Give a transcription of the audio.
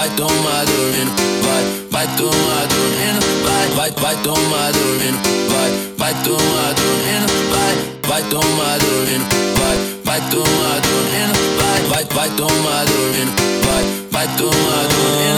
vai tomar dormindo, vai tomar dormindo, vai tomar dormindo, vai tomar dormindo, vai tomar dormindo, vai tomar dormindo, vai tomar dormindo, vai tomar dormindo.